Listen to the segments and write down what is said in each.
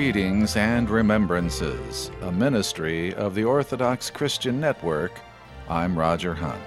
Readings and Remembrances, a ministry of the Orthodox Christian Network. I'm Roger Hunt.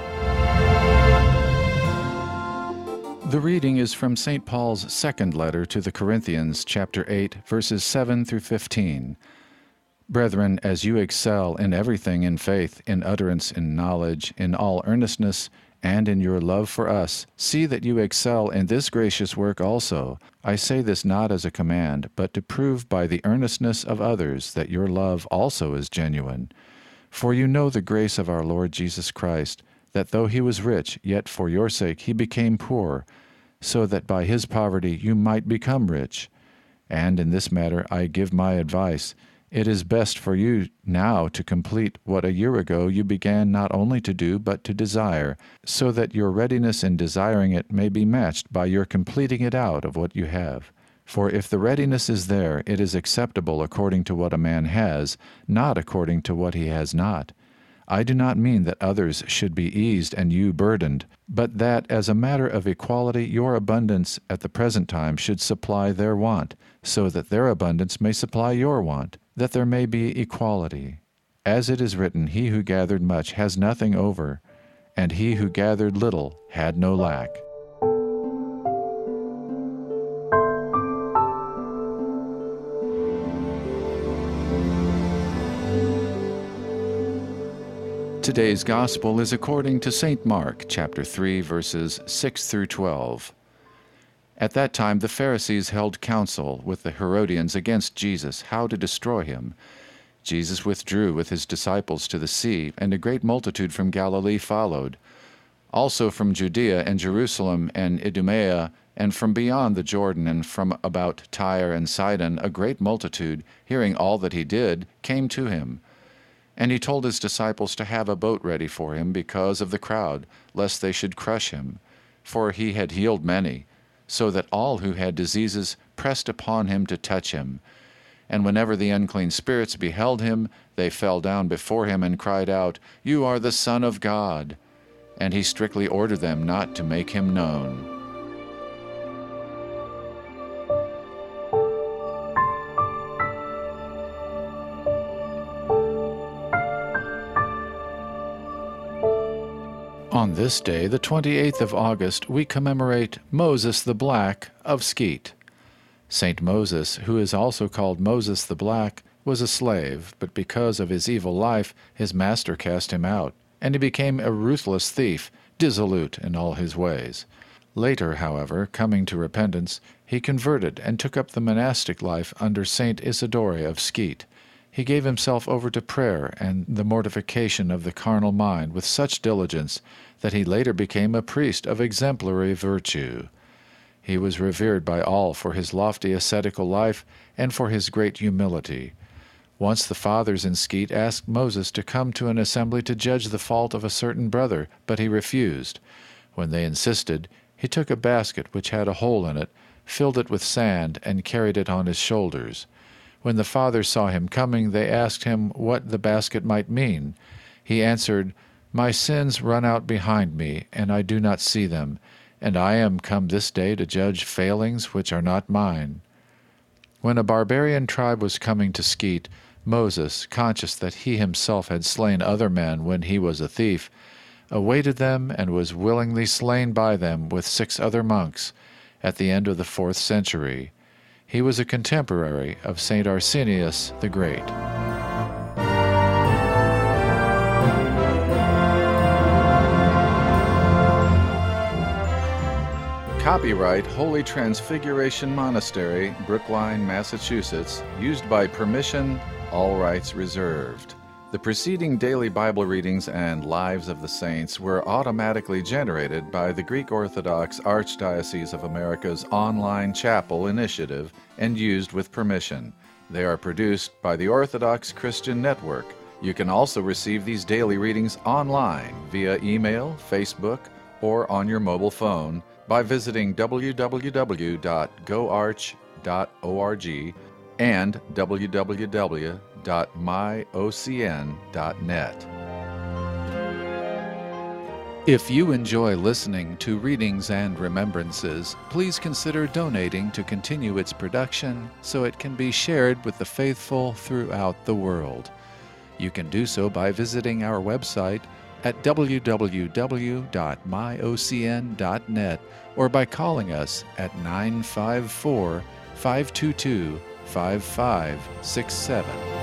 The reading is from St. Paul's second letter to the Corinthians, chapter 8, verses 7 through 15. Brethren, as you excel in everything in faith, in utterance, in knowledge, in all earnestness, and in your love for us, see that you excel in this gracious work also. I say this not as a command, but to prove by the earnestness of others that your love also is genuine. For you know the grace of our Lord Jesus Christ, that though he was rich, yet for your sake he became poor, so that by his poverty you might become rich. And in this matter I give my advice. It is best for you now to complete what a year ago you began not only to do but to desire, so that your readiness in desiring it may be matched by your completing it out of what you have. For if the readiness is there, it is acceptable according to what a man has, not according to what he has not. I do not mean that others should be eased and you burdened, but that as a matter of equality your abundance at the present time should supply their want, so that their abundance may supply your want, that there may be equality. As it is written, he who gathered much has nothing over, and he who gathered little had no lack. Today's Gospel is according to St. Mark, chapter 3, verses 6 through 12. At that time the Pharisees held counsel with the Herodians against Jesus, how to destroy him. Jesus withdrew with his disciples to the sea, and a great multitude from Galilee followed. Also from Judea and Jerusalem and Idumea, and from beyond the Jordan, and from about Tyre and Sidon, a great multitude, hearing all that he did, came to him. And he told his disciples to have a boat ready for him because of the crowd, lest they should crush him. For he had healed many, so that all who had diseases pressed upon him to touch him. And whenever the unclean spirits beheld him, they fell down before him and cried out, "You are the Son of God." And he strictly ordered them not to make him known. On this day, the 28th of August, we commemorate Moses the Black of Skeet. Saint Moses, who is also called Moses the Black, was a slave, but because of his evil life, his master cast him out, and he became a ruthless thief, dissolute in all his ways. Later, however, coming to repentance, he converted and took up the monastic life under Saint Isidore of Skeet. He gave himself over to prayer and the mortification of the carnal mind with such diligence that he later became a priest of exemplary virtue. He was revered by all for his lofty ascetical life and for his great humility. Once the fathers in Skeet asked Moses to come to an assembly to judge the fault of a certain brother, but he refused. When they insisted, he took a basket which had a hole in it, filled it with sand, and carried it on his shoulders. When the fathers saw him coming, they asked him what the basket might mean. He answered, "My sins run out behind me, and I do not see them, and I am come this day to judge failings which are not mine." When a barbarian tribe was coming to Skeet, Moses, conscious that he himself had slain other men when he was a thief, awaited them and was willingly slain by them with 6 other monks at the end of the 4th century. He was a contemporary of St. Arsenius the Great. Copyright Holy Transfiguration Monastery, Brookline, Massachusetts, used by permission, all rights reserved. The preceding daily Bible readings and Lives of the Saints were automatically generated by the Greek Orthodox Archdiocese of America's online chapel initiative and used with permission. They are produced by the Orthodox Christian Network. You can also receive these daily readings online via email, Facebook, or on your mobile phone by visiting www.goarch.org and www.myocn.net. If you enjoy listening to Readings and Remembrances, please consider donating to continue its production so it can be shared with the faithful throughout the world. You can do so by visiting our website at www.myocn.net or by calling us at 954-522-5567.